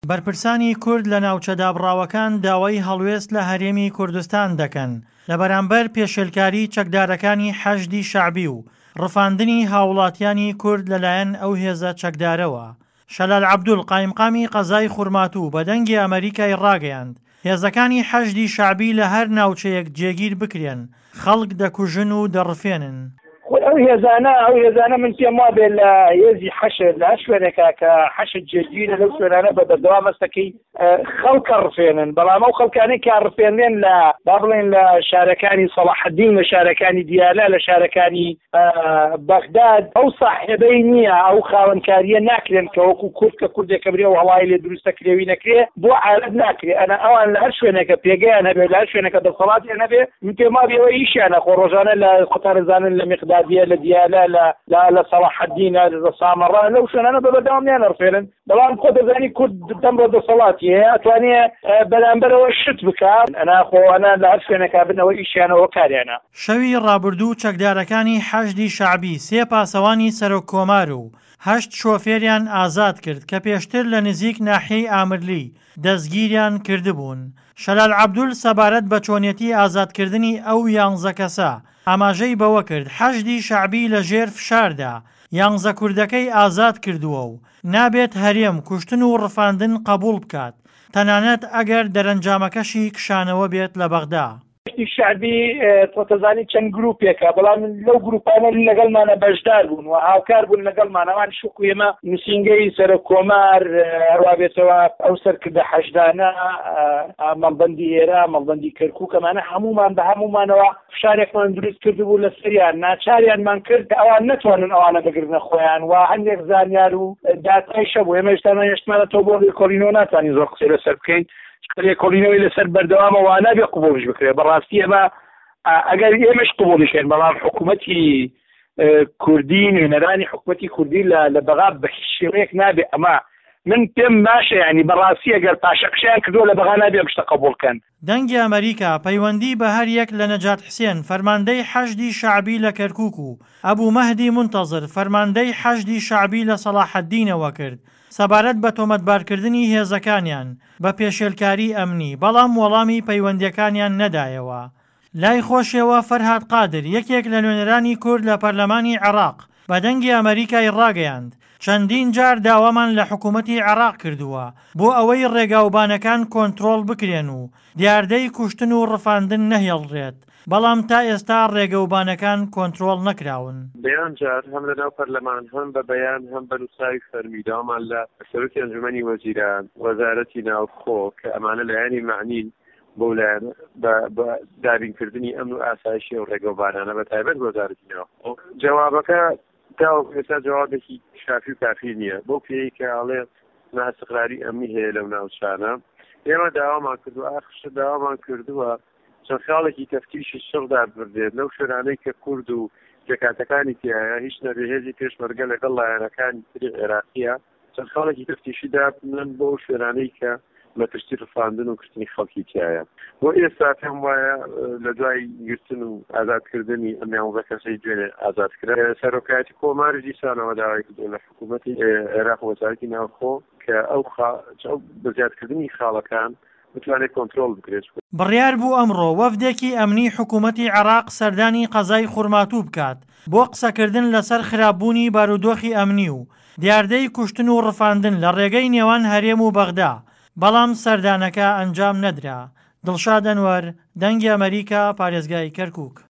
بەرپرسانی کورد لە ناوچە دابڕاوەکان داوای هەڵوێست لە هەرێمی کوردستان دەکەن لەبەرامبەر پێشێلکاری چەکدارەکانی حەشدی شەعبی و ڕفاندنی هاوڵاتیانی کورد لەلایەن ئەو هێزە چەکدارەوە. شەلال عەبدوڵ قایمقامی قەزای خورماتوو بە دەنگی ئەمریکای ڕاگەیاند هێزەکانی حەشدی شەعبی لە هەر ناوچەیەک جێگیر بکرێن، خەڵک دەکوژن و دەڕفێنن. ئەو هێزانە من پێم وا بێ لە هێزی حەشد لە شوێنێکا کە حەشد جێگیرە لەو شوێنانە بە بەردەوام مەستەکەی خەڵکە ڕفێنن، بەڵام ئەو خەڵکانەی کە ڕفێنێن لە با بڵێن لە شارەکانی سەلاحەدین، لە شارەکانی دیالە، لە شارەکانی بەغداد ئەو ساحێبەی نییە، ئەو خاوەنکاریە ناکرێن کە وەکو کورد کە کوردێکە برێ و هەڵای لێ دروستە کرێوی نەکرێ بۆ عالەت ناکرێ. ئەنا ئەوان لە هەر شوێنێکە پێگەیان هەبێ، لە هەر شوێنێکە دەسەڵاتیان هەبێ، من پێم وا بێەوە ئیشیانە خۆ ڕۆژانە لە قوتارەزانن لە مقدادیە، لە دیالە، لە سەلاحەدین، لە سامەڕا، لەو شوێنانە بەبەردەوامیان ڕفێنن. بەڵام خۆ دەزانی کورد دەم بۆ دەسەڵاتی هەیە، ئەتوانێ بەرامبەرەوە شت بکات. ئەنا خۆوانە لە هەر شوێنێکا بنەوە ئیشیانەوە کاریانە. شەوی ڕابردوو چەکدارەکانی حەشدی شەعبی 3 پاسەوانی سەرۆککۆمار و 8 شۆفێریان ئازاد کرد کە پێشتر لە نزیک ناحیەی ئامرلی دەستگیریان کردبوون. شەلال عەبدوڵ سەبارەت بە چۆنیەتی ئازادکردنی ئەو 11 کەسە ئاماژەی بەوە کرد حەشدی شەعبی لە ژێر فشاردا 11 کوردەکەی ئازاد کردووە و نابێت هەرێم کوشتن و ڕفاندن قبوڵ بکات، تەنانەت ئەگەر دەرەنجامەکەشی کشانەوە بێت لە بەغدا. شعبی تۆتەزانی چەند گروپێکە، بەڵام لەو گروپانە لەگەڵمانە بەشدار بوون و هاوکار بوون لەگەڵمانەوان شوکو ئێمە نووسینگەی سەرۆککۆمار هەروە بێتەوە ئەو سەرکردە حەشدانە، مەڵبەندی ئێرە، مەڵبەندی کەرکووک، ئەمانە هەمومان بە هەمومانەوە فشارێکمان دروست کردبوو لە سەریان، ناچاریانمان کرد کە ئەوان نەتوانن ئەوانە بگرنە خۆیان و هەندێک زانیار و داتای شەبوو. ئێمە هێشتا هێشتمانە تۆ بۆ کۆلینۆ ناتوانین زۆر قسەی لەسەر بکەین، کۆلینەوەی لەسەر بەردەوامە وانە بێ قبوڵش بکرێت. بەڕاستی ئەمە ئەگەر ئێمەش قبوڵیشێن، بەڵام حکوومەتی کوردی، نوێنەرانی حکوومەتی کوردی لە بەغا بە هیچ شێوەیەک نابێ. ئەمە من پێم ناشە، یعنی بەڕاستی ئەگەر پاشەقشیان کردووە لە بەغا نابێ پشتە قبوڵکەن. دەنگی ئەمریکا پەیوەندی بە هەر یەک لە نەجات حسێن فەرماندەی حەشدی شەعبی لە کەرکووک و ئەبوو مەهدی منتەزر فەرماندەی حەشدی شەعبی لە سەلاحەدینەوە کرد سەبارەت بە تۆمەتبارکردنی هێزەکانیان بە پێشێلکاری ئەمنی، بەڵام وەڵامی پەیوەندیەکانیان نەدایەوە. لای خۆشیەوە فەرهاد قادر یەکێک لە نوێنەرانی کورد لە پەرلەمانی عێراق بە دەنگی ئەمریکای ڕاگەیاند چەندین جار داوامان لە حکوومەتی عێراق کردووە بۆ ئەوەی ڕێگاوبانەکان کۆنتڕۆڵ بکرێن و دیاردەی کوشتن و ڕفاندن نەهێڵڕێت، بەڵام تا ئێستا ڕێگەوبانەکان کۆنتڕۆڵ نەکراون. بەیان جار هەم لەناو پەرلەمان هەم بە بەیان هەم بە نووساوی فەرمیدامان لە سەرۆکی ئەنجومەنی وەزیران، وەزارەتی ناوخۆ کە ئەمانە لایەنی معنین بۆ لایەن بە دابینکردنی ئەمن و ئاسایشی و ڕێگەوبانانە بە تایبەت وەزارەتی ناوخۆ. جوابەکە تا ئێستا جوابێکی شافی و کافی نییە بۆ پێی کە ئەڵێ نائستقراری ئەمنی هەیە لەو ناوچانە. ئێمە داوامان کردووە، ئاخشتە داوامان کردووە چەند خاڵێکی تەفتیشی شڕدا بردێت لەو شوێنانەی کە کورد و جێکاتەکانی تایە هیچ نەبێهێزی پێشمەرگە لەگەڵ لایەنەکانی تری عێراقیە، چەند خاڵێکی تەفتیشی دابنن بۆ شوێنانەی کە لە پشتی ڕفاندن و کردنی خەڵکی تایە. بۆ ئێستا پێم وایە لە دوای گرتن و ئازادکردنی ئەم 11 کەسەی دوێنێ ئازادکرا سەرۆکایەتی کۆماری دیسانەوە داوای کردووە لە حکوومەتی عێراق وەزارەتی ناوخۆ کە ئەو بەزیادکردنی خاڵەکان بتوانێت کۆنتڕۆڵ بکرێت. بڕیار بوو ئەمڕۆ وەفدێکی ئەمنی حکوومەتی عێراق سەردانی قەزای خورماتوو بکات بۆ قسەکردن لەسەر خراپبوونی بارودۆخی ئەمنی و دیاردەی کوشتن و ڕفاندن لە ڕێگەی نێوان هەرێم و بەغدا، بەڵام سەردانەکە ئەنجام نەدرا. دڵشاد ئەنوەر، دەنگی ئەمریکا، پارێزگای کەرکووک.